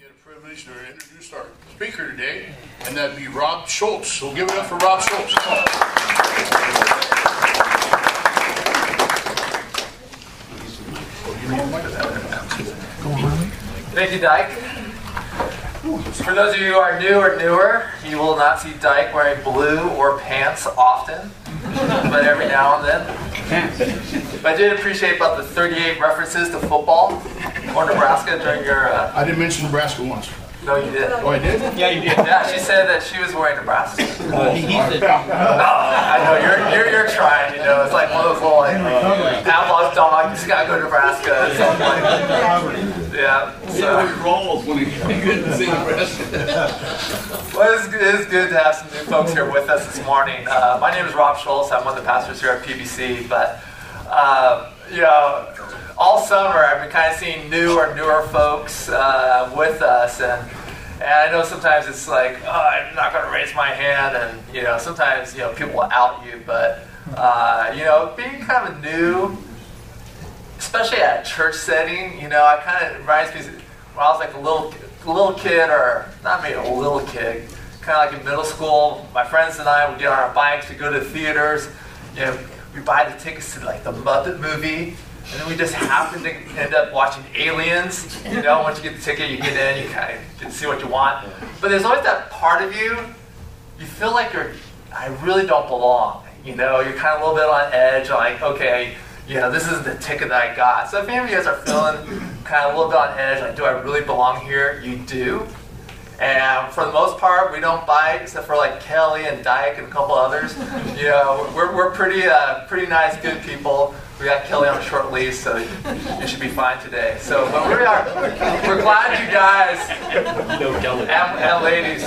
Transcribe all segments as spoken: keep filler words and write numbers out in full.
get a privilege to introduce our speaker today, and that'd be Rob Schultz. So give it up for Rob Schultz. Thank you, Dyke. For those of you who are new or newer, you will not see Dyke wearing blue or pants often, but every now and then. But I did appreciate about the thirty-eight references to football or Nebraska during your... Uh, I didn't mention Nebraska once. no, you did. Oh, I did? Yeah, you did. Yeah, she said that she was wearing Nebraska. Uh, he, he said, I know, you're, you're, you're trying, you know. It's like one of those little, like, Pavlov's dog, you just gotta go to Nebraska. It's like, yeah, so. He rolls when he couldn't see Nebraska. Well, it's, it's good to have some new folks here with us this morning. Uh, my name is Rob Schultz. I'm one of the pastors here at P B C. But, um, you know, all summer I've been kind of seeing new or newer folks uh, with us. And, and I know sometimes it's like, oh, I'm not going to raise my hand. And, you know, sometimes, you know, people will out you. But, uh, you know, being kind of new, especially at a church setting, you know, I kind of reminds me when I was like a little little kid, or not maybe a little kid, kind of like in middle school. My friends and I would get on our bikes, we go to the theaters, you know, we buy the tickets to like the Muppet movie, and then we just happen to end up watching Aliens. You know, once you get the ticket, you get in, you kind of get to see what you want. But there's always that part of you, you feel like you're, I really don't belong. You know, you're kind of a little bit on edge, like, okay, you know, this is the ticket that I got. So if any of you guys are feeling kind of a little bit on edge, like, do I really belong here? You do. And for the most part, we don't bite, except for like Kelly and Dyke and a couple others. You know, we're, we're pretty uh, pretty nice, good people. We got Kelly on a short leash, so you should be fine today. So, but we are, we're glad you guys, no Kelly. and, and ladies.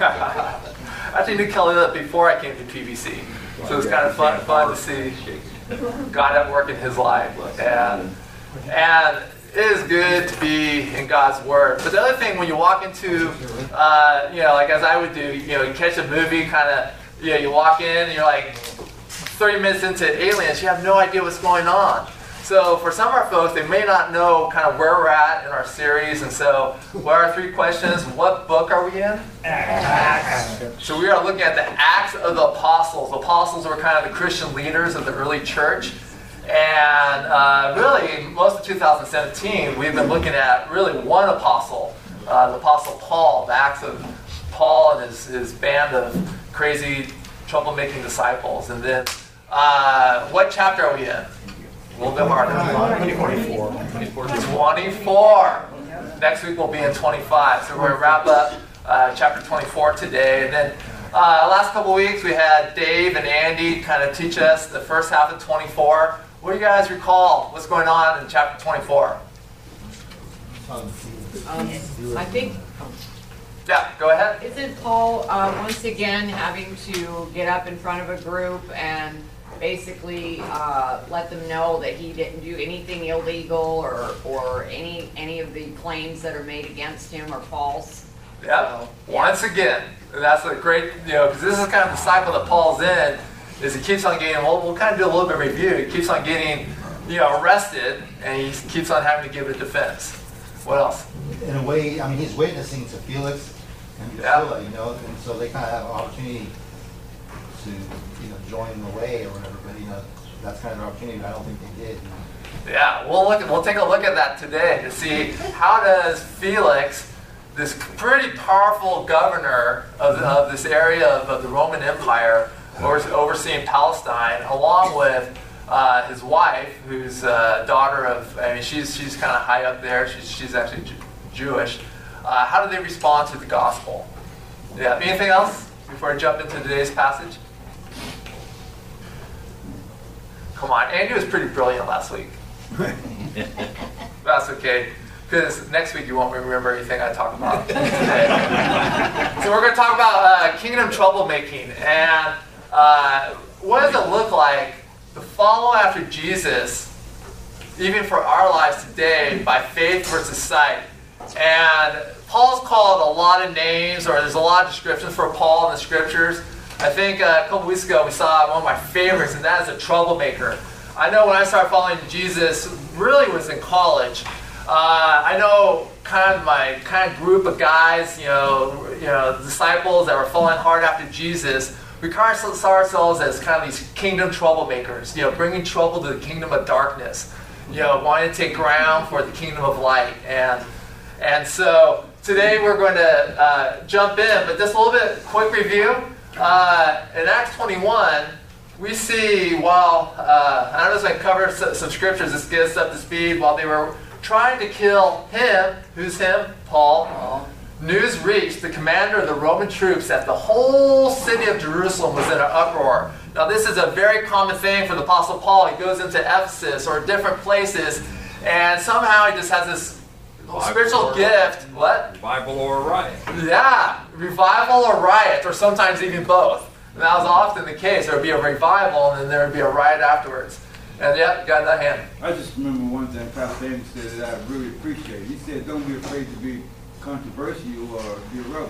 I actually knew Kelly before I came to P B C. So it was kind of fun, fun to see God at work in his life. And, and it is good to be in God's Word. But the other thing, when you walk into, uh, you know, like as I would do, you know, you catch a movie, kind of, you know, you walk in and you're like thirty minutes into Aliens, you have no idea what's going on. So for some of our folks, they may not know kind of where we're at in our series. And so what are our three questions? What book are we in? Acts. So we are looking at the Acts of the Apostles. The apostles were kind of the Christian leaders of the early church. And uh, really, most of two thousand seventeen, we've been looking at really one apostle, uh, the Apostle Paul, the Acts of Paul and his, his band of crazy, troublemaking disciples. And then, uh, what chapter are we in? A little bit harder. twenty-four. twenty-four. Next week we'll be in twenty-five. So we're going to wrap up uh, chapter twenty-four today. And then uh, last couple weeks we had Dave and Andy kind of teach us the first half of twenty-four. What do you guys recall? What's going on in chapter twenty-four? Um, I think, Yeah, go ahead. isn't Paul uh, once again having to get up in front of a group and basically uh, let them know that he didn't do anything illegal, or or any any of the claims that are made against him are false? Yep. So, yeah. Once again, that's a great, you know, because this is kind of the cycle that Paul's in, is he keeps on getting, we'll, we'll kind of do a little bit of review, he keeps on getting, you know, arrested, and he keeps on having to give a defense. What else? In a way, I mean, he's witnessing to Felix and Drusilla, you know, and so they kind of have an opportunity to, you know, join in the way or whatever, but, you know, that's kind of an opportunity, but I don't think they did. Yeah, we'll look. We'll take a look at that today to see how does Felix, this pretty powerful governor of, the, of this area of, of the Roman Empire, overseeing Palestine, along with uh, his wife, who's a daughter of, I mean, she's she's kind of high up there. She's she's actually Jew- Jewish. Uh, how do they respond to the gospel? Yeah. Anything else before I jump into today's passage? Come on, Andy was pretty brilliant last week. That's okay, because next week you won't remember anything I talk about today. So we're going to talk about uh, kingdom troublemaking, and uh, what does it look like to follow after Jesus, even for our lives today, by faith versus sight. And Paul's called a lot of names, or there's a lot of descriptions for Paul in the scriptures. I think uh, a couple weeks ago we saw one of my favorites, and that is a troublemaker. I know when I started following Jesus, really was in college. Uh, I know kind of my kind of group of guys, you know, you know, disciples that were following hard after Jesus. We kind of saw ourselves as kind of these kingdom troublemakers, you know, bringing trouble to the kingdom of darkness, you know, wanting to take ground for the kingdom of light. And and so today we're going to uh, jump in, but just a little bit quick review. Uh, in Acts twenty-one, we see while, uh, I don't know if I can cover some, some scriptures, this gets us up to speed, while they were trying to kill him, who's him? Paul. News reached the commander of the Roman troops that the whole city of Jerusalem was in an uproar. Now this is a very common thing for the Apostle Paul. He goes into Ephesus or different places, and somehow he just has this spiritual gift. What? Revival or a riot. Yeah, revival or riot, or sometimes even both. And that was often the case. There would be a revival, and then there would be a riot afterwards. And yeah, got that hand. I just remember one thing Pastor Amos said that I really appreciate. He said, don't be afraid to be controversial or be a rebel.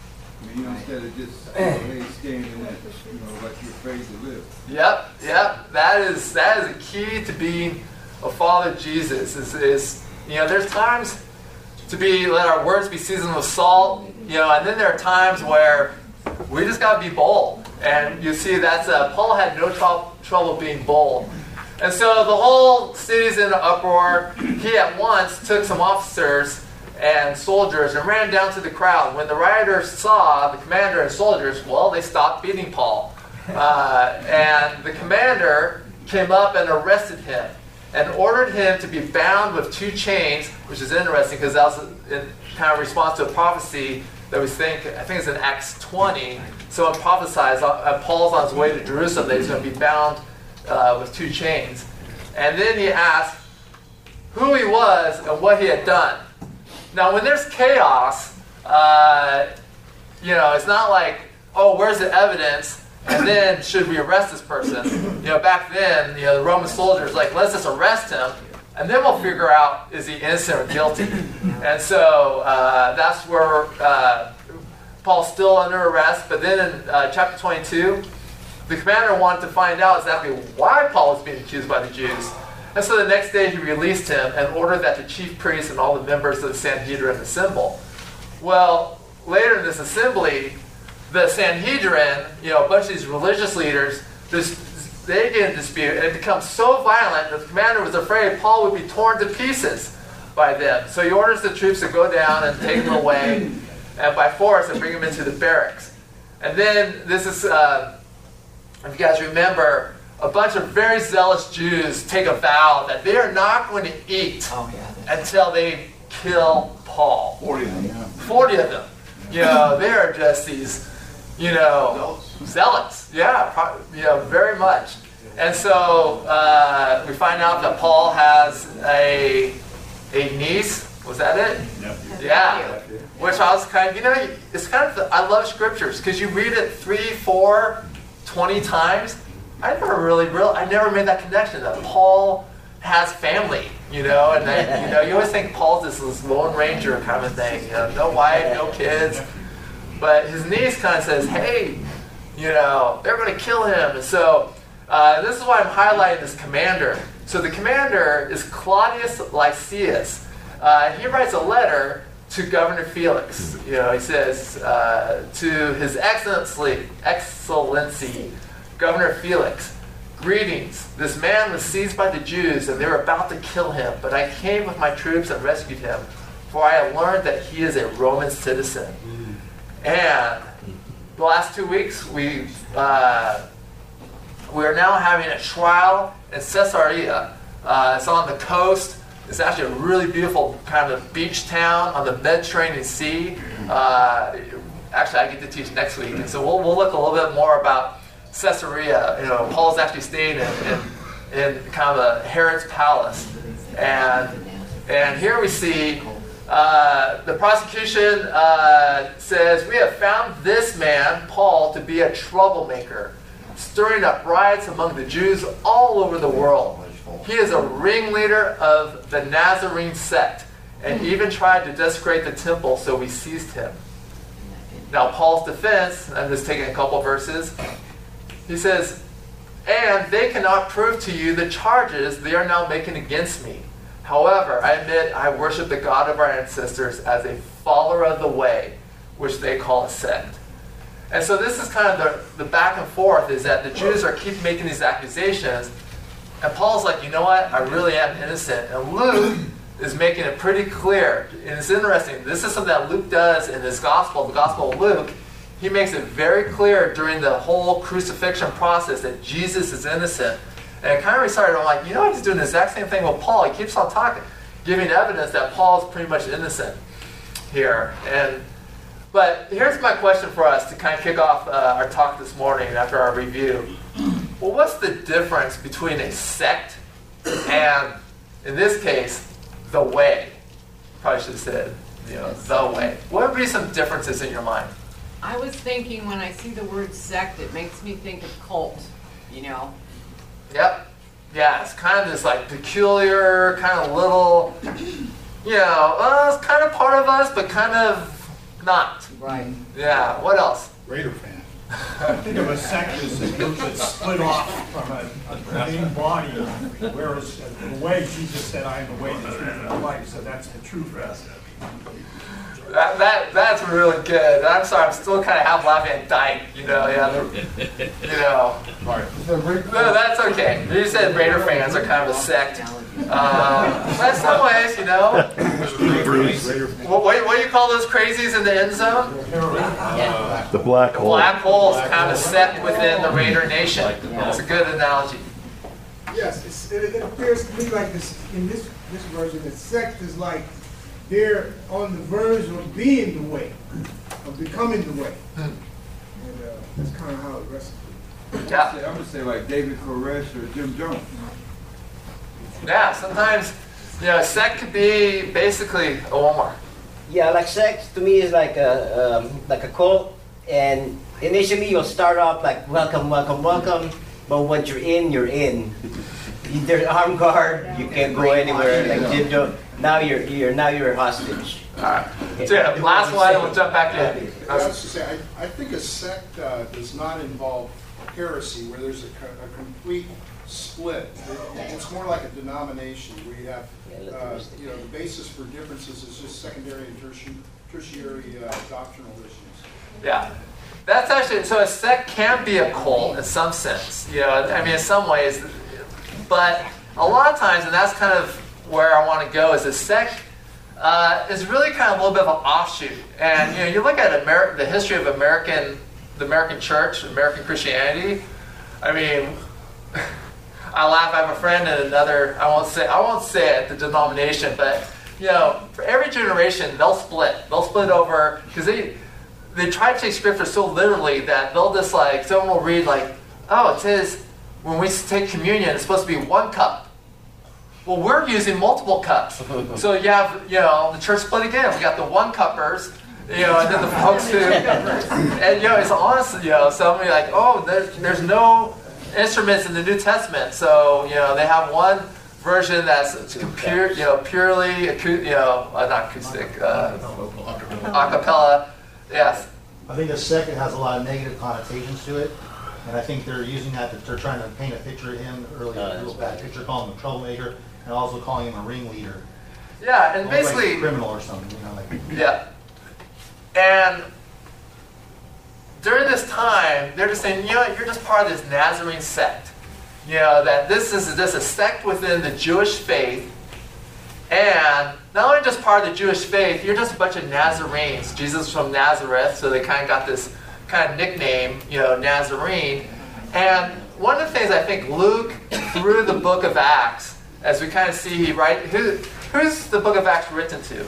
I mean, you know, instead of just you know, hey, staying in that, you know, like you're afraid to live. Yep, yep. That is that is a key to being a follower of Jesus. Is, is you know, there's times to be let our words be seasoned with salt. You know, and then there are times where we just got to be bold. And you see, that's uh, Paul had no tr- trouble being bold. And so the whole city's in an uproar. He at once took some officers and soldiers and ran down to the crowd. When the rioters saw the commander and soldiers, well, they stopped beating Paul. Uh, and the commander came up and arrested him and ordered him to be bound with two chains, which is interesting because that was in kind of response to a prophecy that we think, I think it's in Acts twenty. Someone prophesies, uh, Paul's on his way to Jerusalem, that he's going to be bound uh, with two chains. And then he asked who he was and what he had done. Now, when there's chaos, uh, you know, it's not like, oh, where's the evidence? And then should we arrest this person? You know, back then, you know, the Roman soldiers like, let's just arrest him, and then we'll figure out is he innocent or guilty. And so uh, that's where uh, Paul's still under arrest. But then in uh, chapter twenty-two, the commander wanted to find out exactly why Paul was being accused by the Jews. And so the next day he released him and ordered that the chief priests and all the members of the Sanhedrin assemble. Well, later in this assembly, the Sanhedrin, you know, a bunch of these religious leaders, this, they get in dispute, and it becomes so violent that the commander was afraid Paul would be torn to pieces by them. So he orders the troops to go down and take him away, and by force, and bring him into the barracks. And then this is, uh, if you guys remember, a bunch of very zealous Jews take a vow that they are not going to eat oh, yeah, until they kill Paul. Forty of them. Forty of them. You know, they are just these, you know, zealots. Yeah, pro- you know, very much. And so uh, we find out that Paul has a a niece. Was that it? Nephew. Yeah. Which I was kind of, you know, it's kind of, I love scriptures because you read it three, four, twenty times. I never really, real, I never made that connection that Paul has family, you know, and then, you know, you always think Paul's this, this Lone Ranger kind of thing, you know, no wife, no kids. But his niece kind of says, hey, you know, they're going to kill him. And so uh, this is why I'm highlighting this commander. So the commander is Claudius Lysias. Uh, he writes a letter to Governor Felix. You know, he says, uh, to His Excellency, Excellency, Governor Felix, greetings. This man was seized by the Jews, and they were about to kill him. But I came with my troops and rescued him, for I have learned that he is a Roman citizen. And the last two weeks, we uh, we are now having a trial in Caesarea. Uh, it's on the coast. It's actually a really beautiful kind of beach town on the Mediterranean Sea. Uh, actually, I get to teach next week, and so we'll we'll look a little bit more about Caesarea. You know, Paul's actually staying in, in, in kind of a Herod's palace, and and here we see uh, the prosecution uh, says we have found this man Paul to be a troublemaker, stirring up riots among the Jews all over the world. He is a ringleader of the Nazarene sect, and even tried to desecrate the temple, so we seized him. Now, Paul's defense, I'm just taking a couple verses. He says, and they cannot prove to you the charges they are now making against me. However, I admit I worship the God of our ancestors as a follower of the way, which they call a sect. And so this is kind of the, the back and forth, is that the Jews are keep making these accusations, and Paul's like, you know what, I really am innocent. And Luke is making it pretty clear, and it's interesting, this is something that Luke does in his gospel, the Gospel of Luke. He makes it very clear during the whole crucifixion process that Jesus is innocent. And it kind of restarted, I'm like, you know what, he's doing the exact same thing with Paul. He keeps on talking, giving evidence that Paul's pretty much innocent here. And But here's my question for us to kind of kick off uh, our talk this morning after our review. Well, what's the difference between a sect and, in this case, the way? Probably should have said, you know, the way. What would be some differences in your mind? I was thinking when I see the word sect, it makes me think of cult, you know? Yep. Yeah, it's kind of this like peculiar, kind of little, you know, uh, it's kind of part of us, but kind of not. Right. Yeah, what else? Raider fan. I think of a sect as a group that's split off from a, a main body, whereas the way Jesus said, I am the way, the truth, and the life, so that's the truth. That, that that's really good. I'm sorry, I'm still kind of half laughing at Dyke, you know, yeah, the- you know. No, that's okay. You said Raider fans are kind of a sect. Uh, but in some ways, you know. What, what, what do you call those crazies in the end zone? The black hole. Black holes kind of sect within the Raider Nation. That's a good analogy. Yes, it's, it, it appears to me like this in this this version, the sect is like they're on the verge of being the way, of becoming the way, and uh, that's kind of how it rests. Yeah. I'm gonna say like David Koresh or Jim Jones. Yeah, sometimes, you know, a sect could be basically a Walmart. Yeah, like sect to me is like a um, like a cult, and initially you'll start off like welcome, welcome, welcome, but once you're in, you're in. There's armed guard, you can't go anywhere. Like Jim Jones, now you're you're now you're a hostage. All right. So yeah, last one, and we'll jump back in. I was to say, I, I think a sect uh, does not involve heresy, where there's a, co- a complete split. It, it's more like a denomination where you have, uh, you know, the basis for differences is just secondary and tertiary, tertiary uh, doctrinal issues. Yeah. That's actually, so a sect can be a cult in some sense. You know, I mean, in some ways. But a lot of times, and that's kind of where I want to go, is a sect uh, is really kind of a little bit of an offshoot. And, you know, you look at Ameri- the history of American, the American church, American Christianity. I mean, I laugh. I have a friend in another. I won't say. I won't say it. The denomination, but you know, for every generation, they'll split. They'll split over because they they try to take scripture so literally that they'll just like someone will read like, oh, it says when we take communion, it's supposed to be one cup. Well, we're using multiple cups. So you have, you know, the church split again. We got the one cuppers, you know, and then the folks who, and you know, it's honestly, you know, somebody like, oh, there's there's no instruments in the New Testament, so you know they have one version that's pure, you know, purely, acu- you know, uh, not acoustic, uh, a cappella. Yes. I think the second has a lot of negative connotations to it, and I think they're using that. That they're trying to paint a picture of him earlier, a real bad picture, calling him a troublemaker, and also calling him a ringleader. Yeah, and Almost basically like a criminal or something, you know, like. Yeah, and during this time, they're just saying, you know, you're just part of this Nazarene sect. You know, that this is just a sect within the Jewish faith. And not only just part of the Jewish faith, you're just a bunch of Nazarenes. Jesus was from Nazareth, so they kind of got this kind of nickname, you know, Nazarene. And one of the things I think Luke, through the book of Acts, as we kind of see, he write, who, who's the book of Acts written to?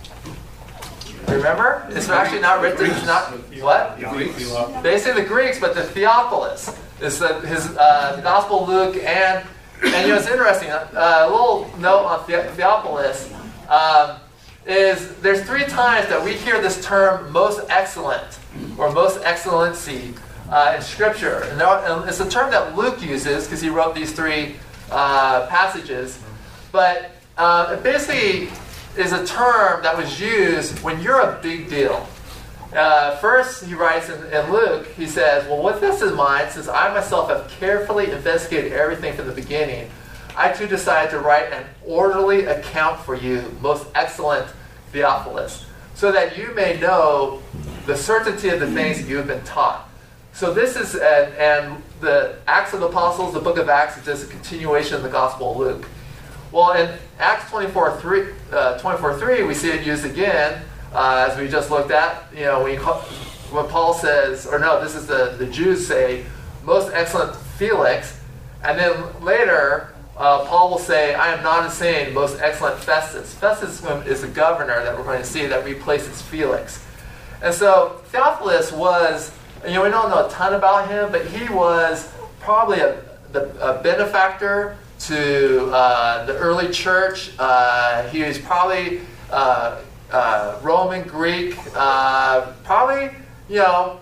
Remember? It's actually not written, it's not, what? Basically the Greeks, but the Theophilus is the, his uh, the Gospel of Luke, and, and you know, it's interesting, uh, a little note on the- Theophilus, um, is there's three times that we hear this term most excellent, or most excellency, uh, in Scripture. And, there, and it's a term that Luke uses, because he wrote these three uh, passages, but uh, it basically is a term that was used when you're a big deal. Uh, first, he writes in, in Luke, he says, well, with this in mind, since I myself have carefully investigated everything from the beginning, I too decided to write an orderly account for you, most excellent Theophilus, so that you may know the certainty of the things that you have been taught. So this is, and, and the Acts of the Apostles, the book of Acts, is just a continuation of the Gospel of Luke. Well, in Acts twenty-four three, uh, twenty-four three, we see it used again, uh, as we just looked at. You know, when, you call, when Paul says, or no, this is the, the Jews say, most excellent Felix, and then later, uh, Paul will say, I am not insane, most excellent Festus. Festus is the governor that we're going to see that replaces Felix. And so Theophilus was, you know, we don't know a ton about him, but he was probably a, the, a benefactor to uh, the early church. Uh, he was probably uh, uh, Roman, Greek, uh, probably, you know,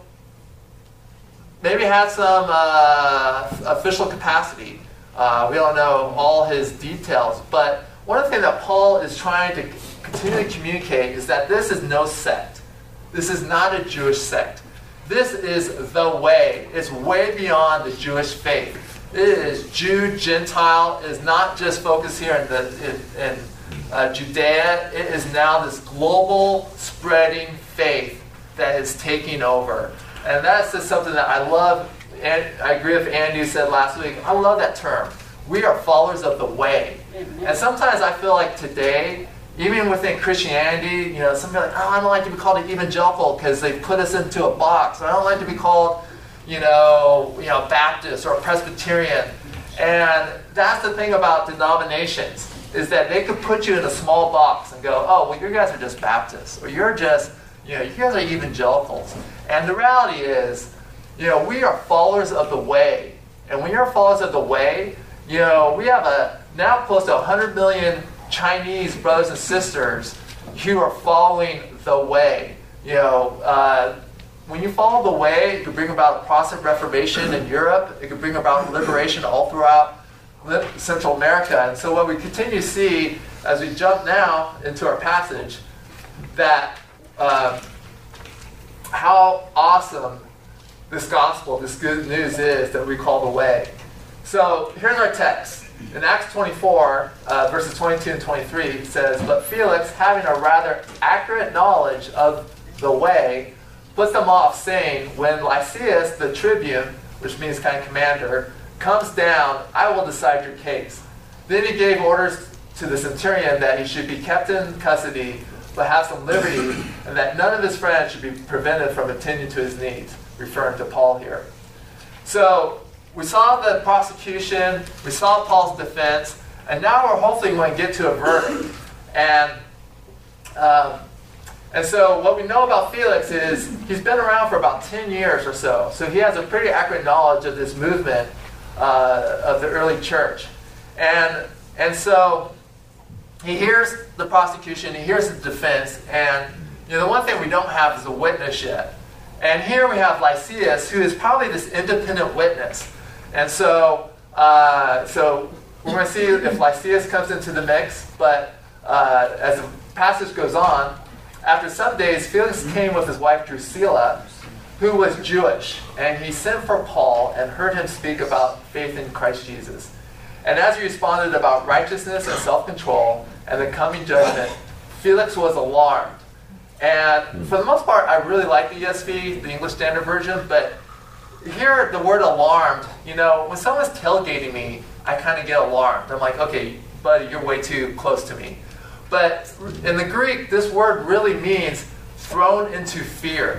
maybe had some uh, official capacity. Uh, we don't know all his details, but one of the things that Paul is trying to continually communicate is that this is no sect. This is not a Jewish sect. This is the way. It's way beyond the Jewish faith. It is Jew, Gentile. It is not just focused here in, the, in, in uh, Judea. It is now this global spreading faith that is taking over. And that's just something that I love. And I agree with Andy who said last week, I love that term. We are followers of the way. And sometimes I feel like today, even within Christianity, you know, some people are like, oh, I don't like to be called an evangelical because they put us into a box. Or I don't like to be called, you know, you know, Baptist or Presbyterian. And that's the thing about denominations, is that they could put you in a small box and go, oh, well, you guys are just Baptists, or you're just, you know, you guys are evangelicals. And the reality is, you know, we are followers of the way. And when you're followers of the way, you know, we have a now close to one hundred million Chinese brothers and sisters who are following the way. You know, uh, when you follow the way, it could bring about a process of reformation in Europe. It could bring about liberation all throughout Central America. And so what we continue to see as we jump now into our passage, that uh, how awesome this gospel, this good news is that we call the way. So here's our text. In Acts twenty-four, uh, verses twenty-two and twenty-three, it says, but Felix, having a rather accurate knowledge of the way, puts them off, saying, when Lysias, the tribune, which means kind of commander, comes down, I will decide your case. Then he gave orders to the centurion that he should be kept in custody, but have some liberty, and that none of his friends should be prevented from attending to his needs, referring to Paul here. So we saw the prosecution, we saw Paul's defense, and now we're hopefully going to get to a verdict. And um, and so what we know about Felix is he's been around for about ten years or so. So he has a pretty accurate knowledge of this movement uh, of the early church. And, and so he hears the prosecution, he hears the defense, and you know, the one thing we don't have is a witness yet. And here we have Lysias, who is probably this independent witness. And so, uh, so we're going to see if Lysias comes into the mix. But uh, as the passage goes on, after some days, Felix came with his wife Drusilla, who was Jewish. And he sent for Paul and heard him speak about faith in Christ Jesus. And as he responded about righteousness and self-control and the coming judgment, Felix was alarmed. And for the most part, I really like the E S V, the English Standard Version, but here the word alarmed, you know, when someone's tailgating me, I kind of get alarmed. I'm like, okay, buddy, you're way too close to me. But in the Greek, this word really means thrown into fear.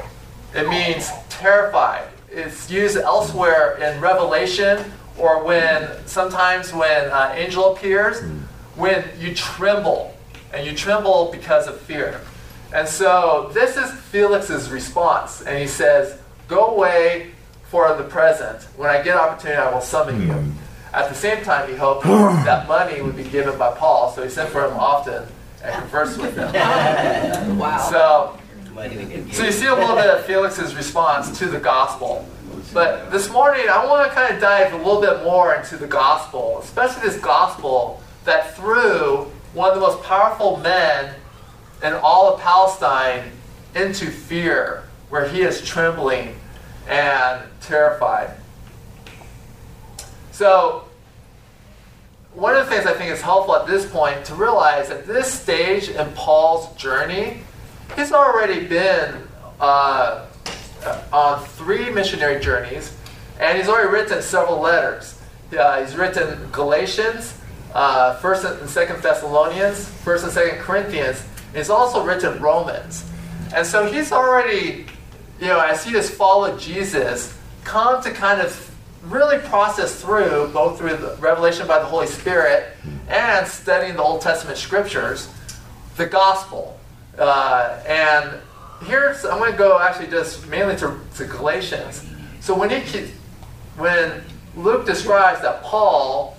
It means terrified. It's used elsewhere in Revelation, or when sometimes when an angel appears, when you tremble, and you tremble because of fear. And so this is Felix's response. And he says, go away for the present. When I get opportunity, I will summon you. At the same time, he hoped that money would be given by Paul, so he sent for him often and conversed with him. Wow. So, so you see a little bit of Felix's response to the gospel. But this morning, I want to kind of dive a little bit more into the gospel, especially this gospel that threw one of the most powerful men in all of Palestine into fear, where he is trembling and terrified. So, one of the things I think is helpful at this point to realize at this stage in Paul's journey, he's already been uh, on three missionary journeys, and he's already written several letters. Uh, he's written Galatians, uh, First and Second Thessalonians, First and Second Corinthians. And he's also written Romans, and so he's already, you know, as he has followed Jesus, come to kind of really process through, both through the revelation by the Holy Spirit and studying the Old Testament scriptures, the gospel. Uh, and here's, I'm going to go actually just mainly to, to Galatians. So when he, when Luke describes that Paul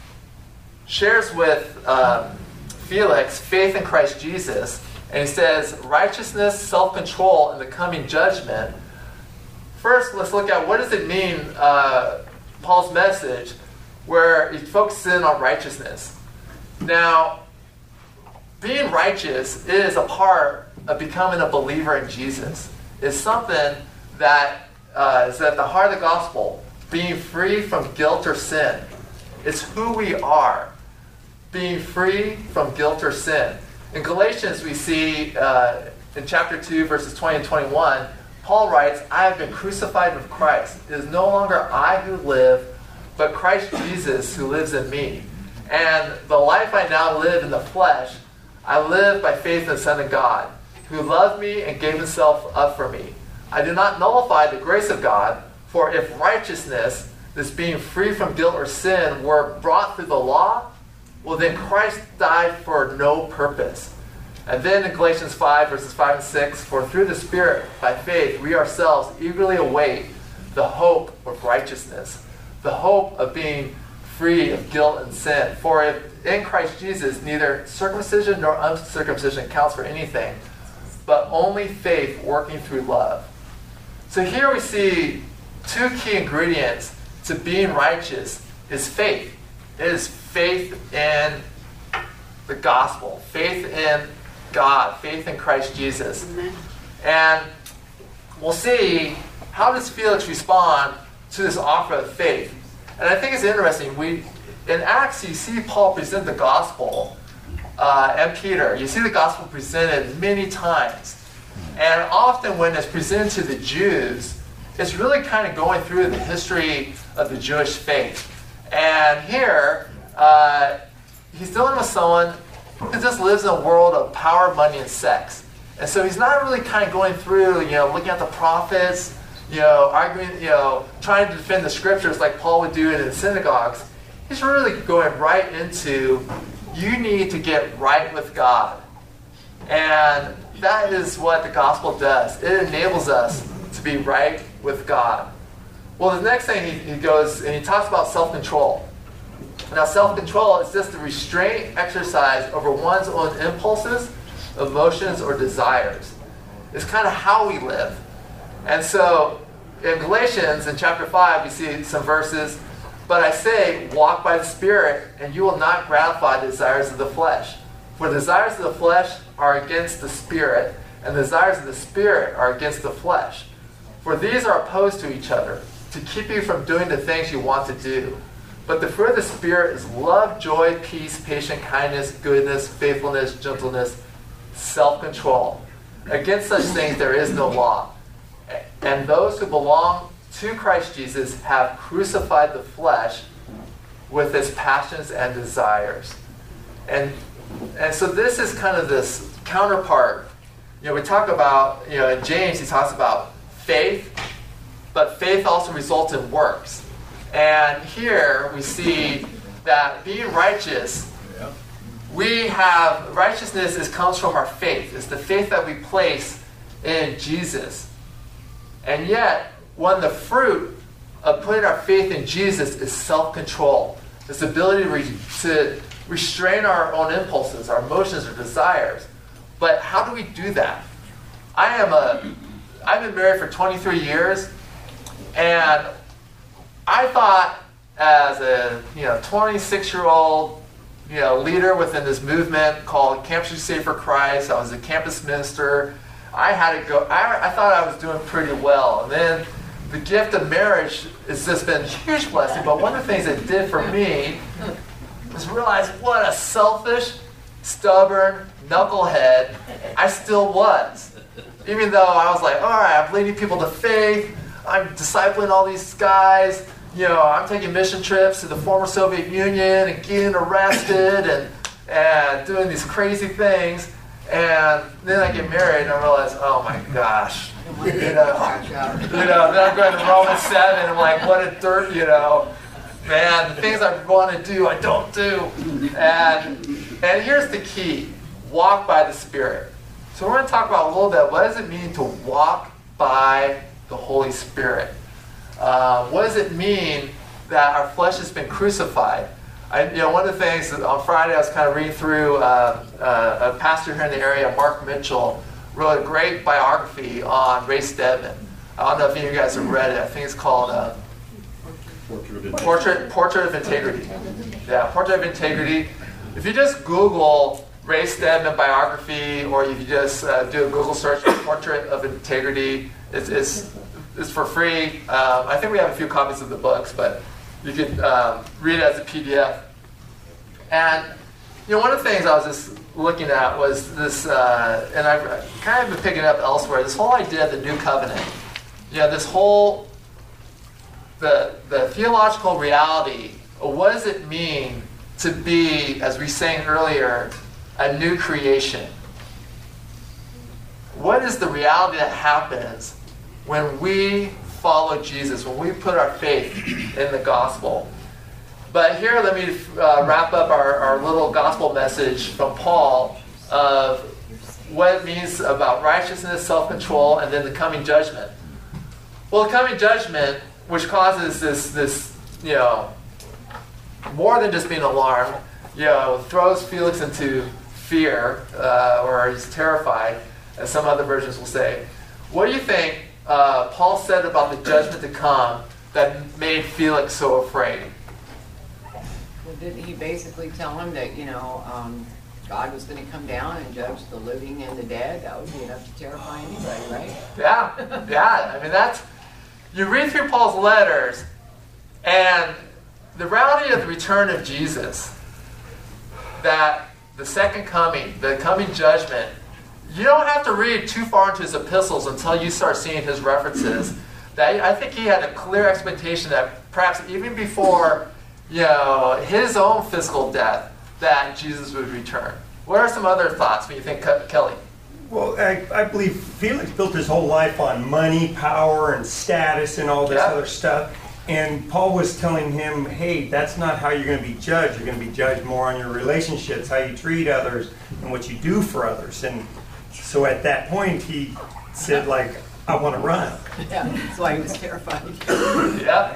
shares with um, Felix faith in Christ Jesus, and he says righteousness, self-control, and the coming judgment. First, let's look at what does it mean, uh, Paul's message, where he focuses in on righteousness. Now, being righteous is a part of becoming a believer in Jesus. It's something that uh, is at the heart of the gospel, being free from guilt or sin. It's who we are, being free from guilt or sin. In Galatians, we see uh, in chapter two, verses twenty and twenty-one, Paul writes, I have been crucified with Christ. It is no longer I who live, but Christ Jesus who lives in me. And the life I now live in the flesh, I live by faith in the Son of God, who loved me and gave himself up for me. I do not nullify the grace of God, for if righteousness, this being free from guilt or sin, were brought through the law, well then Christ died for no purpose. And then in Galatians five, verses five and six, for through the Spirit, by faith, we ourselves eagerly await the hope of righteousness, the hope of being free of guilt and sin. For if in Christ Jesus neither circumcision nor uncircumcision counts for anything, but only faith working through love. So here we see two key ingredients to being righteous is faith. It is faith in the gospel, faith in God, faith in Christ Jesus. Amen. And we'll see, how does Felix respond to this offer of faith? And I think it's interesting. We in Acts, you see Paul present the gospel, uh, and Peter. You see the gospel presented many times. And often when it's presented to the Jews, it's really kind of going through the history of the Jewish faith. And here, uh, he's dealing with someone who just lives in a world of power, money, and sex. And so he's not really kind of going through, you know, looking at the prophets, you know, arguing, you know, trying to defend the scriptures like Paul would do it in synagogues. He's really going right into, you need to get right with God. And that is what the gospel does. It enables us to be right with God. Well, the next thing he, he goes, and he talks about self-control. Now, self-control is just the restraint exercised over one's own impulses, emotions, or desires. It's kind of how we live. And so, in Galatians, in chapter five, we see some verses, but I say, walk by the Spirit, and you will not gratify the desires of the flesh. For the desires of the flesh are against the Spirit, and the desires of the Spirit are against the flesh. For these are opposed to each other, to keep you from doing the things you want to do. But the fruit of the Spirit is love, joy, peace, patience, kindness, goodness, faithfulness, gentleness, self-control. Against such things there is no law. And those who belong to Christ Jesus have crucified the flesh with its passions and desires. And and so this is kind of this counterpart. You know, we talk about, you know, in James he talks about faith, but faith also results in works. And here we see that being righteous, we have, righteousness is, comes from our faith. It's the faith that we place in Jesus. And yet, one of the fruit of putting our faith in Jesus is self-control. This ability to, re- to restrain our own impulses, our emotions, or desires. But how do we do that? I am a, I've been married for twenty-three years, and I thought as a you know twenty-six-year-old you know leader within this movement called Campus Crusade for Christ, I was a campus minister. I had to go. I, I thought I was doing pretty well, and then the gift of marriage has just been a huge blessing. But one of the things it did for me just realized what a selfish, stubborn, knucklehead I still was. Even though I was like, all right, I'm leading people to faith, I'm discipling all these guys, you know, I'm taking mission trips to the former Soviet Union and getting arrested and, and doing these crazy things. And then I get married and I realize, oh my gosh, you know, you know, then I'm going to Romans seven and I'm like, what a dirt, you know, man, the things I want to do, I don't do. And, and here's the key, walk by the Spirit. So we're going to talk about a little bit, what does it mean to walk by the Holy Spirit? Uh, what does it mean that our flesh has been crucified? I, you know, one of the things that on Friday I was kind of reading through uh, uh, a pastor here in the area, Mark Mitchell, wrote a great biography on Ray Stedman. I don't know if any of you guys have read it. I think it's called uh, Portrait, Portrait of Integrity. Yeah, Portrait of Integrity. If you just Google Ray Stedman biography, or if you just uh, do a Google search for Portrait of Integrity, it's, it's, it's for free. Um, I think we have a few copies of the books, but you can um, read it as a P D F. And you know, one of the things I was just looking at was this, uh, and I've kind of been picking it up elsewhere, this whole idea of the new covenant. You know, this whole, the, the theological reality of what does it mean to be, as we sang earlier, a new creation? What is the reality that happens when we follow Jesus, when we put our faith in the gospel? But here, let me uh, wrap up our, our little gospel message from Paul of what it means about righteousness, self-control, and then the coming judgment. Well, the coming judgment, which causes this, this, you know, more than just being alarmed, you know, throws Felix into fear, uh, or he's terrified, as some other versions will say. What do you think uh, Paul said about the judgment to come that made Felix so afraid? Well, didn't he basically tell him that, you know, um, God was going to come down and judge the living and the dead? That would be enough to terrify anybody, right? Yeah, yeah. I mean, that's, you read through Paul's letters, and the reality of the return of Jesus, that the second coming, the coming judgment, you don't have to read too far into his epistles until you start seeing his references. That I think he had a clear expectation that perhaps even before, you know, his own physical death, that Jesus would return. What are some other thoughts when you think, Kelly? Well, I, I believe Felix built his whole life on money, power, and status, and all this Yeah. other stuff. And Paul was telling him, hey, that's not how you're going to be judged. You're going to be judged more on your relationships, how you treat others, and what you do for others. And so at that point, he said, like, I want to run. Yeah, that's why he was terrified. Yeah.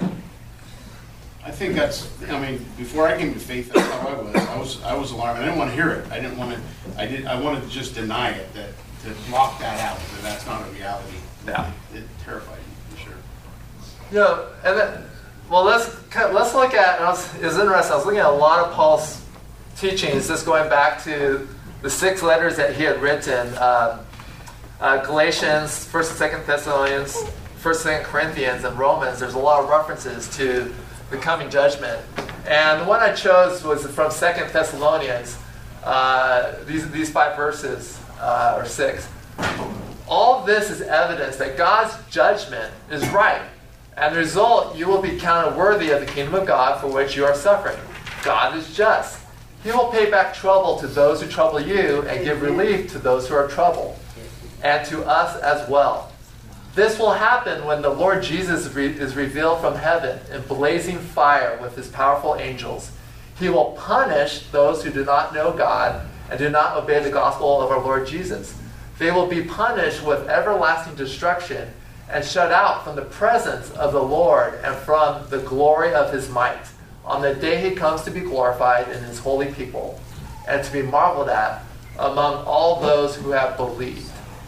I think that's, I mean, before I came to faith, that's how I was. I was, I was alarmed. I didn't want to hear it. I didn't want to, I did, I wanted to just deny it, that, to block that out, that that's not a reality. Yeah. It, it terrified me, for sure. You know, and then, well, let's let's look at. And I was, it was interesting. I was looking at a lot of Paul's teachings, just going back to the six letters that he had written: um, uh, Galatians, First and Second Thessalonians, First and Second Corinthians, and Romans. There's a lot of references to the coming judgment, and the one I chose was from Second Thessalonians. Uh, these these five verses uh, or six. All of this is evidence that God's judgment is right. And the result, you will be counted worthy of the kingdom of God for which you are suffering. God is just. He will pay back trouble to those who trouble you and give relief to those who are troubled, and to us as well. This will happen when the Lord Jesus re- is revealed from heaven in blazing fire with his powerful angels. He will punish those who do not know God and do not obey the gospel of our Lord Jesus. They will be punished with everlasting destruction and shut out from the presence of the Lord and from the glory of his might on the day he comes to be glorified in his holy people and to be marveled at among all those who have believed.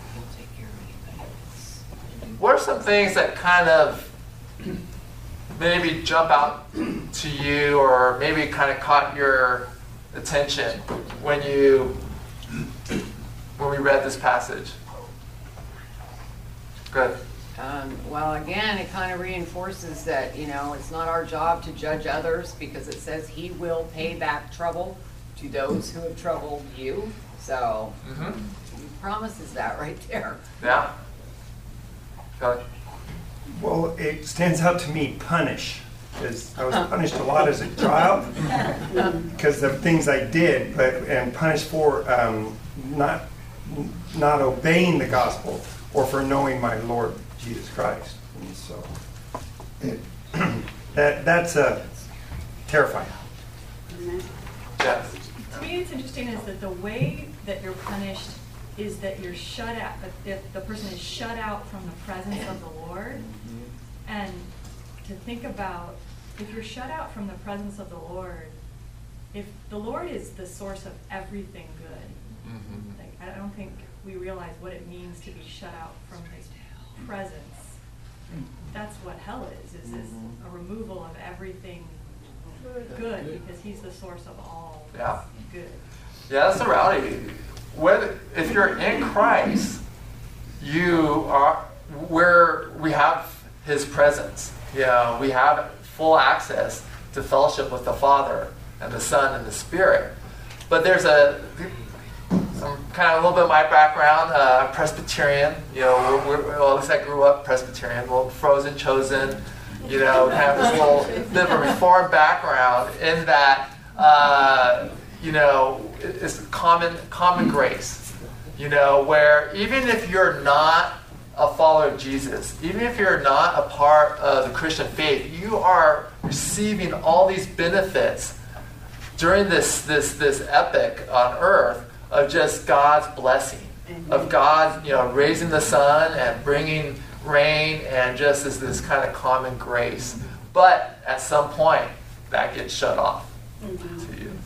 What are some things that kind of maybe jump out to you, or maybe kind of caught your attention when you when we read this passage? Good. Um, well, again, it kind of reinforces that, you know, it's not our job to judge others because it says he will pay back trouble to those who have troubled you. So, Mm-hmm. he promises that right there. Yeah. Kelly? Well, it stands out to me, punish, because I was punished a lot as a child because of things I did, but and punished for um, not not obeying the gospel or for knowing my Lord Jesus Christ. And so it, that that's uh, terrifying. Yes. To me, it's interesting is that the way that you're punished is that you're shut out, that if the person is shut out from the presence of the Lord. And to think about, if you're shut out from the presence of the Lord, if the Lord is the source of everything good, Mm-hmm. like, I don't think we realize what it means to be shut out from his presence. That's what hell is, is, is a removal of everything good, because he's the source of all Yeah. good. Yeah, that's the reality. Whether, if you're in Christ, you are where we have his presence. You know, we have full access to fellowship with the Father and the Son and the Spirit. But there's a some kind of a little bit of my background, uh, Presbyterian. You know, we're, we're, well, at least I grew up Presbyterian, well, frozen, chosen. You know, have this little bit of a Reformed background in that, uh, you know, it's common common grace. You know, where even if you're not a follower of Jesus, even if you're not a part of the Christian faith, you are receiving all these benefits during this this this epic on earth of just God's blessing, of God, you know, raising the sun and bringing rain, and just as this kind of common grace. But at some point, that gets shut off to you.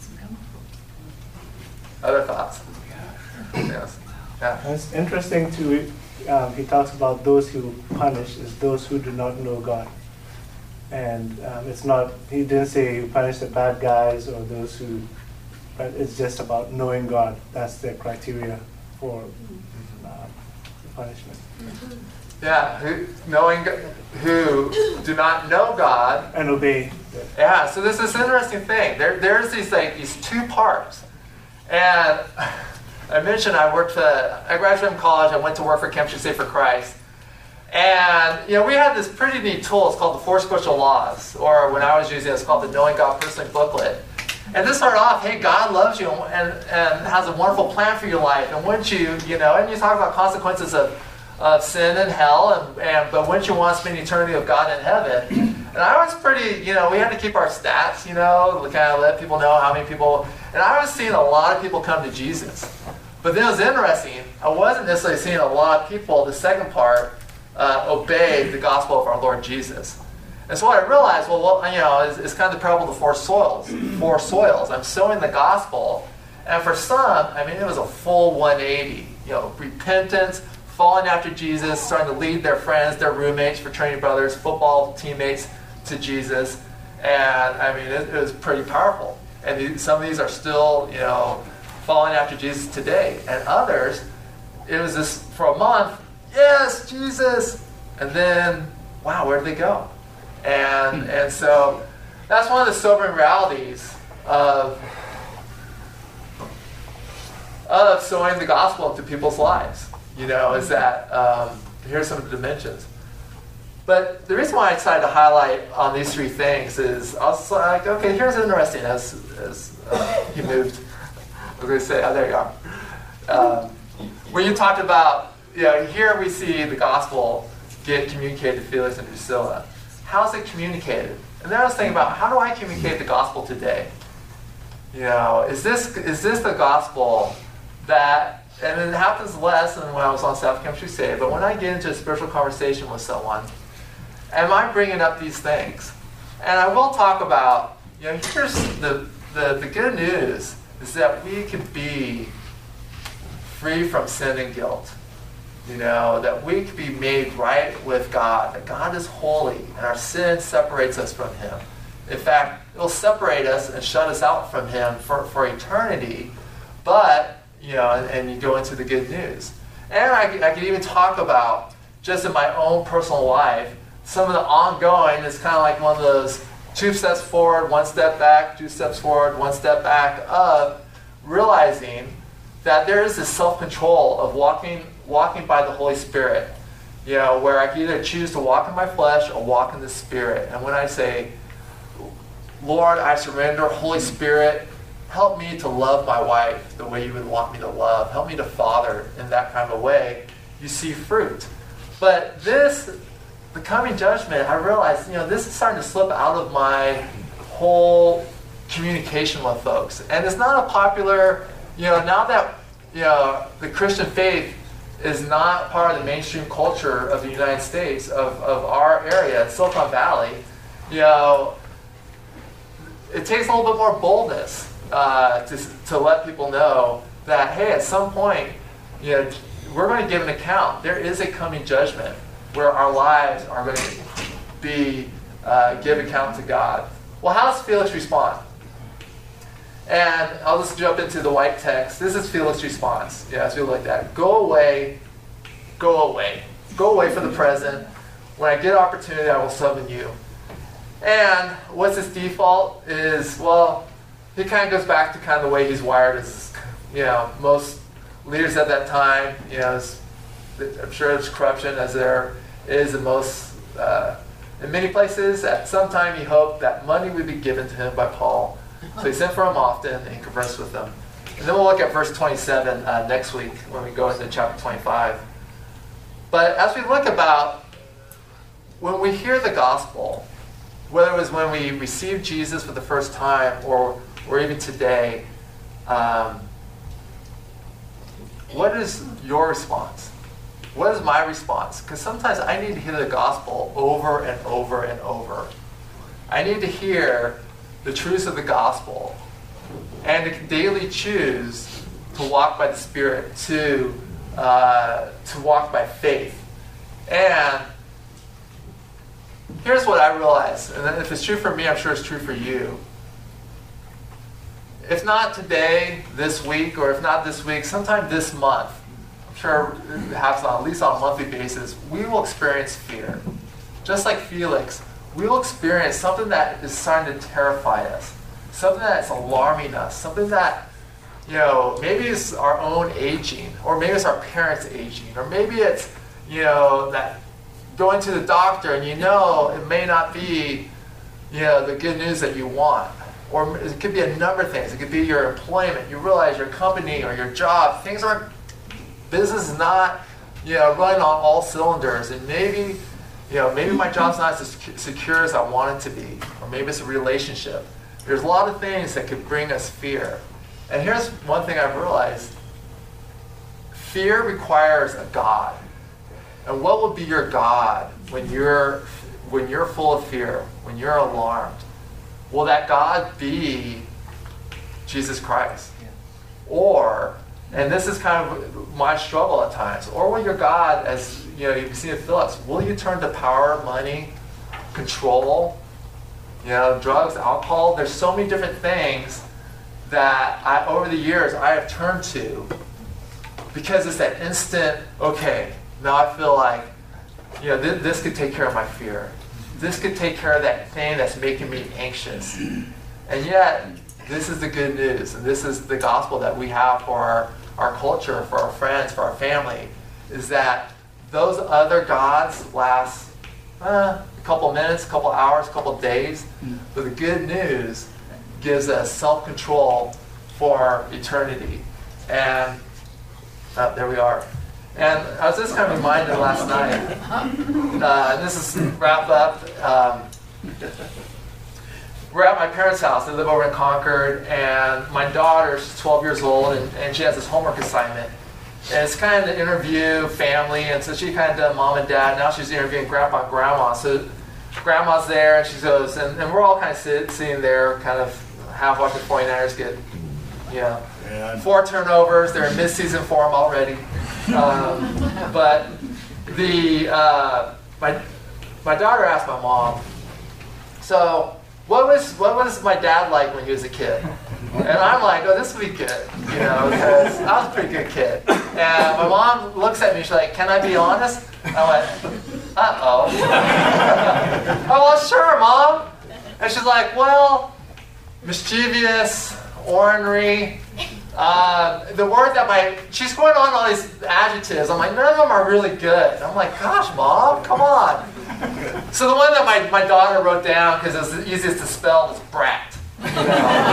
Other thoughts? Yes. Yeah. It's interesting to. Um, he talks about those who punish is those who do not know God, and um, it's not. He didn't say you punish the bad guys or those who, but it's just about knowing God. That's the criteria for um, punishment. Yeah, who, knowing who do not know God and obey. Yeah, so this is an interesting thing. There, there's these like these two parts, and I mentioned I worked for, I graduated from college, I went to work for Camp Crusade for Christ. And, you know, we had this pretty neat tool, it's called the Four Scriptural Laws, or when I was using it, it's called the Knowing God Personally booklet. And this started off, hey, God loves you and, and has a wonderful plan for your life. And wouldn't you, you know, and you talk about consequences of, of sin and hell, and, and but wouldn't you want to spend eternity with God in heaven? And I was pretty, you know, we had to keep our stats, you know, to kind of let people know how many people, and I was seeing a lot of people come to Jesus. But then it was interesting, I wasn't necessarily seeing a lot of people, the second part, uh, obey the gospel of our Lord Jesus. And so what I realized, well, well you know, it's, it's kind of the parable of the four soils. Four soils. I'm sowing the gospel, and for some, I mean, it was a full one eighty. You know, repentance, following after Jesus, starting to lead their friends, their roommates, fraternity brothers, football teammates to Jesus. And, I mean, it, it was pretty powerful. And these, some of these are still, you know, following after Jesus today. And others, it was this, for a month, yes, Jesus! And then, wow, where did they go? And and so that's one of the sobering realities of, of sowing the gospel into people's lives. You know, is that, um, here's some of the dimensions. But the reason why I decided to highlight on these three things is, I was like, okay, here's interesting as, as uh, he moved. I was going to say, oh, there you are. Um, when you talked about, you know, here we see the gospel get communicated to Felix and Drusilla. How's it communicated? And then I was thinking about, how do I communicate the gospel today? You know, is this is this the gospel that, and it happens less than when I was on South Camp Crusade, but when I get into a spiritual conversation with someone, am I bringing up these things? And I will talk about, you know, here's the, the, the good news is that we can be free from sin and guilt. You know, that we can be made right with God, that God is holy, and our sin separates us from Him. In fact, it will separate us and shut us out from Him for, for eternity. But, you know, and, and you go into the good news. And I, I could even talk about, just in my own personal life, some of the ongoing is kind of like one of those two steps forward, one step back, two steps forward, one step back, of realizing that there is this self-control of walking walking by the Holy Spirit, you know, where I can either choose to walk in my flesh or walk in the Spirit. And when I say, Lord, I surrender, Holy Spirit, help me to love my wife the way you would want me to love. Help me to father in that kind of a way. You see fruit. But this, the coming judgment, I realized, you know, this is starting to slip out of my whole communication with folks. And it's not a popular, you know, now that, you know, the Christian faith is not part of the mainstream culture of the United States, of, of our area, Silicon Valley, you know, it takes a little bit more boldness uh, to, to let people know that, hey, at some point, you know, we're going to give an account. There is a coming judgment where our lives are going to be uh, give account to God. Well, how does Felix respond? And I'll just jump into the white text. This is Felix's response. Yeah, it's really like that. Go away, go away. Go away for the present. When I get opportunity, I will summon you. And what's his default is, well, he kind of goes back to kind of the way he's wired as, you know, most leaders at that time. You know, I'm sure there's corruption as there is in most, uh, in many places. At some time he hoped that money would be given to him by Paul. So he sent for him often and conversed with them. And then we'll look at verse twenty-seven uh, next week when we go into chapter twenty-five. But as we look about, when we hear the gospel, whether it was when we received Jesus for the first time or, or even today, um, what is your response? What is my response? Because sometimes I need to hear the gospel over and over and over. I need to hear the truths of the gospel and to daily choose to walk by the Spirit, to, uh, to walk by faith. And here's what I realize, and if it's true for me, I'm sure it's true for you. If not today, this week, or if not this week, sometime this month, I'm sure perhaps on, at least on a monthly basis, we will experience fear. Just like Felix, we will experience something that is starting to terrify us, something that's alarming us, something that, you know, maybe it's our own aging, or maybe it's our parents' aging, or maybe it's, you know, that going to the doctor and you know it may not be, you know, the good news that you want. Or it could be a number of things. It could be your employment. You realize your company or your job, things aren't, business is not, you know, running on all cylinders. And maybe, you know, maybe my job's not as secure as I want it to be. Or maybe it's a relationship. There's a lot of things that could bring us fear. And here's one thing I've realized. Fear requires a God. And what will be your God when you're when you're full of fear, when you're alarmed? Will that God be Jesus Christ? Or, and this is kind of my struggle at times, or will your God, as you know, you've seen in Phillips, will you turn to power, money, control, you know, drugs, alcohol? There's so many different things that I, over the years I have turned to because it's that instant, okay, now I feel like, you know, th- this could take care of my fear. This could take care of that thing that's making me anxious. And yet, this is the good news, and this is the gospel that we have for our, our culture, for our friends, for our family, is that those other gods last uh, a couple minutes, a couple hours, a couple days, but the good news gives us self-control for eternity. And uh, there we are. And I was just kind of reminded last night, uh, and this is wrap up, um, we're at my parents' house. They live over in Concord, and my daughter, she's twelve years old, and, and she has this homework assignment. And it's kind of to interview family, and so she kind of did mom and dad. Now she's interviewing grandpa and grandma. So grandma's there, and she goes, and, and we're all kind of sit, sitting there, kind of half watching forty-niners get, you know, yeah. four turnovers. They're in mid-season form already. Um, but the uh, my my daughter asked my mom, so what was what was my dad like when he was a kid? And I'm like, oh, this will be good, you know, because I was a pretty good kid. And my mom looks at me, she's like, can I be honest? I went, uh-oh. Oh, well, sure, Mom. And she's like, well, mischievous, ornery. Uh, the word that my, she's going on all these adjectives. I'm like, none of them are really good. And I'm like, gosh, Mom, come on. So the one that my, my daughter wrote down, because it was the easiest to spell, was brat. You know?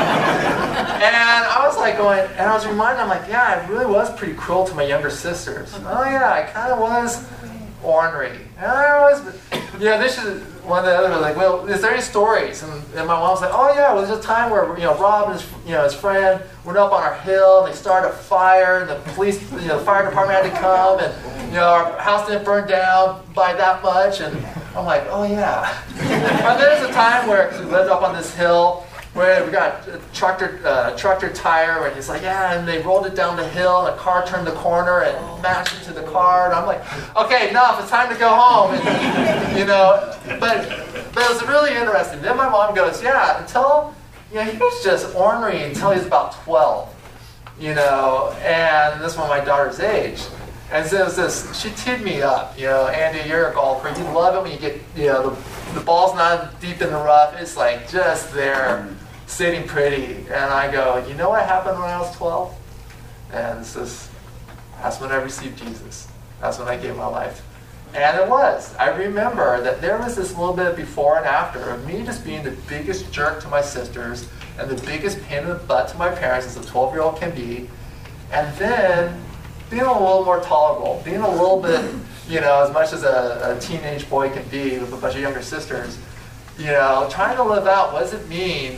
And I was like going, and I was reminded, I'm like, yeah, I really was pretty cruel to my younger sisters. Oh yeah, I kind of was ornery. And I was, yeah, this is one of the other was like, well, is there any stories? And, and my mom was like, oh yeah, well, there's a time where, you know, Rob and his, you know, his friend went up on our hill and they started a fire and the police, you know, the fire department had to come and, you know, our house didn't burn down by that much. And I'm like, oh yeah. And there's a time where, because we lived up on this hill, where we got a tractor, uh, tractor tire, and he's like, yeah, and they rolled it down the hill, and the car turned the corner and mashed into the car, and I'm like, okay, enough, it's time to go home, and, you know, but, but it was really interesting. Then my mom goes, yeah, until, you know, he was just ornery until he was about twelve, you know, and this was my daughter's age. And so it was this, she teed me up, you know, Andy, you're a golfer, you love it when you get, you know, the, the ball's not deep in the rough, it's like just there, sitting pretty. And I go, you know what happened when I was twelve? And it says, that's when I received Jesus. That's when I gave my life. And it was. I remember that there was this little bit before and after of me just being the biggest jerk to my sisters and the biggest pain in the butt to my parents as a twelve-year-old can be. And then being a little more tolerable, being a little bit, you know, as much as a, a teenage boy can be with a bunch of younger sisters, you know, trying to live out what does it mean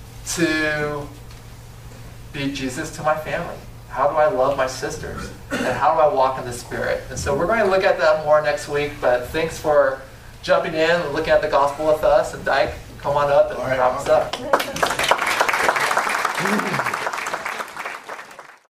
to be Jesus to my family? How do I love my sisters? And how do I walk in the Spirit? And so we're going to look at that more next week, but thanks for jumping in and looking at the gospel with us. And Dyke, come on up and wrap us up.